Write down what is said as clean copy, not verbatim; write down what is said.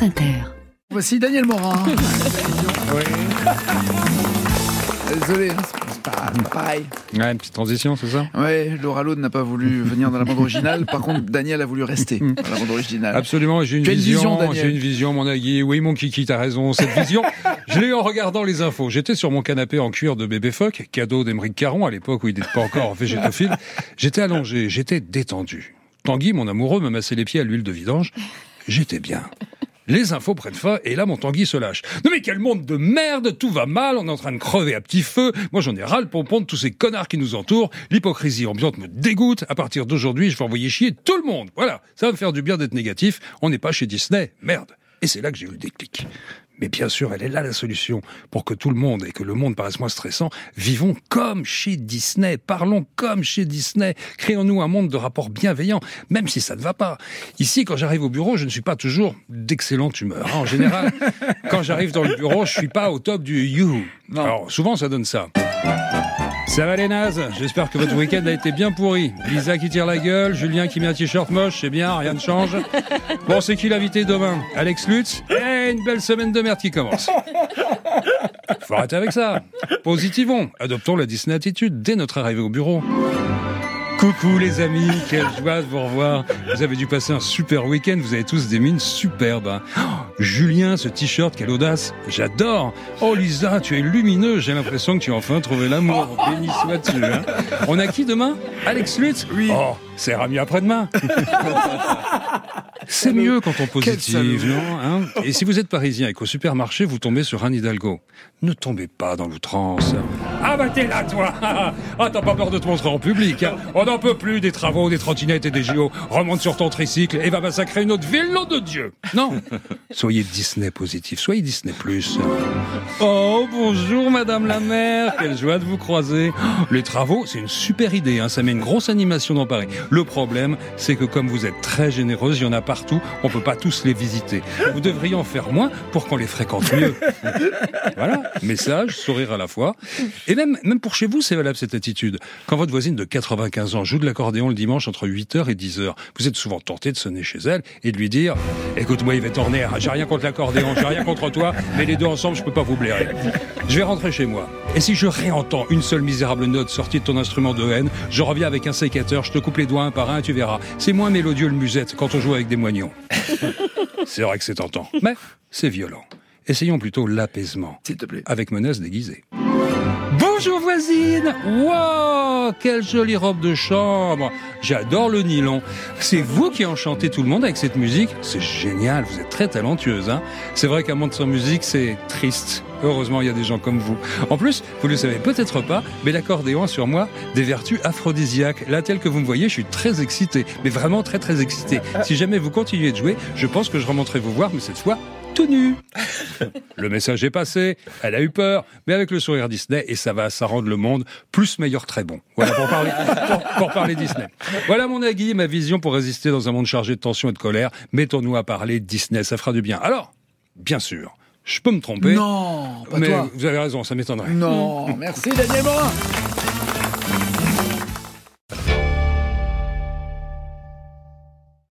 France Inter. Voici Daniel Morin. Oui. Désolé, c'est pas pareil. Ouais, une petite transition, c'est ça ? Ouais, Laura Lode n'a pas voulu venir dans la bande originale. Par contre, Daniel a voulu rester dans la bande originale. Absolument, j'ai une vision, mon Nagui. Oui, mon kiki, t'as raison. Cette vision, je l'ai eu en regardant les infos. J'étais sur mon canapé en cuir de bébé phoque, cadeau d'Émeric Caron, à l'époque où il n'était pas encore végétophile. J'étais allongé, j'étais détendu. Tanguy, mon amoureux, me massait les pieds à l'huile de vidange. J'étais bien. Les infos prennent fin, et là, mon Tanguy se lâche. Non mais quel monde de merde, tout va mal, on est en train de crever à petit feu. Moi, j'en ai ras le pompon de tous ces connards qui nous entourent. L'hypocrisie ambiante me dégoûte. À partir d'aujourd'hui, je vais envoyer chier tout le monde. Voilà, ça va me faire du bien d'être négatif. On n'est pas chez Disney, merde. Et c'est là que j'ai eu le déclic. Mais bien sûr, elle est là la solution. Pour que tout le monde, et que le monde paraisse moins stressant, vivons comme chez Disney, parlons comme chez Disney, créons-nous un monde de rapports bienveillants, même si ça ne va pas. Ici, quand j'arrive au bureau, je ne suis pas toujours d'excellente humeur. En général, quand j'arrive dans le bureau, je suis pas au top du youhou. Alors, souvent, ça donne ça. Ça va les nazes, j'espère que votre week-end a été bien pourri. Lisa qui tire la gueule, Julien qui met un t-shirt moche, c'est bien, rien ne change. Bon, c'est qui l'invité demain ? Alex Lutz ? Une belle semaine de merde qui commence. Faut arrêter avec ça. Positivons, adoptons la Disney attitude dès notre arrivée au bureau. Coucou les amis, quelle joie de vous revoir. Vous avez dû passer un super week-end, vous avez tous des mines superbes. Oh, Julien, ce t-shirt, quelle audace. J'adore. Oh Lisa, tu es lumineuse, j'ai l'impression que tu as enfin trouvé l'amour. Béni sois-tu. Hein. On a qui demain ? Alex Lutz ? Oui. Oh, c'est Rami après-demain. C'est mieux quand on positive, non hein ? Et si vous êtes parisien et qu'au supermarché, vous tombez sur Anne Hidalgo, ne tombez pas dans l'outrance. Ah bah t'es là, toi. Ah, t'as pas peur de te montrer en public, hein. On n'en peut plus des travaux, des trottinettes et des JO. Remonte sur ton tricycle et va massacrer une autre ville, nom de Dieu. Non. Soyez Disney positif, soyez Disney+. Oh, bonjour Madame la maire, quelle joie de vous croiser. Les travaux, c'est une super idée, hein. Ça met une grosse animation dans Paris. Le problème, c'est que comme vous êtes très généreuse, il y en a partout, on peut pas tous les visiter. Vous devriez en faire moins pour qu'on les fréquente mieux. Voilà, message, sourire à la fois. Et même pour chez vous, c'est valable cette attitude. Quand votre voisine de 95 ans joue de l'accordéon le dimanche entre 8h et 10h, vous êtes souvent tenté de sonner chez elle et de lui dire « Écoute-moi Yvette Horner, j'ai rien contre l'accordéon, j'ai rien contre toi, mais les deux ensemble, je peux pas vous blairer. Je vais rentrer chez moi. Et si je réentends une seule misérable note sortie de ton instrument de haine, je reviens avec un sécateur, je te coupe les doigts un par un et tu verras. C'est moins mélodieux le musette quand on joue avec des moignons. » C'est vrai que c'est tentant, mais c'est violent. Essayons plutôt l'apaisement. S'il te plaît. Avec menace déguisée. Bonjour voisine. Wow, quelle jolie robe de chambre. J'adore le nylon. C'est vous qui enchantez tout le monde avec cette musique. C'est génial, vous êtes très talentueuse. Hein. C'est vrai qu'un monde sans musique, c'est triste. Heureusement, il y a des gens comme vous. En plus, vous ne le savez peut-être pas, mais l'accordéon a sur moi des vertus aphrodisiaques. Là, tel que vous me voyez, je suis très excité. Mais vraiment très très excité. Si jamais vous continuez de jouer, je pense que je remonterai vous voir, mais cette fois, tout nu. Le message est passé, elle a eu peur, mais avec le sourire Disney, et ça rend le monde plus meilleur, très bon. Voilà, pour parler Disney. Voilà mon Nagui, ma vision pour résister dans un monde chargé de tension et de colère. Mettons-nous à parler Disney, ça fera du bien. Alors, bien sûr, je peux me tromper. Non, pas mais toi. Vous avez raison, ça m'étonnerait. Non, merci Daniel Morin.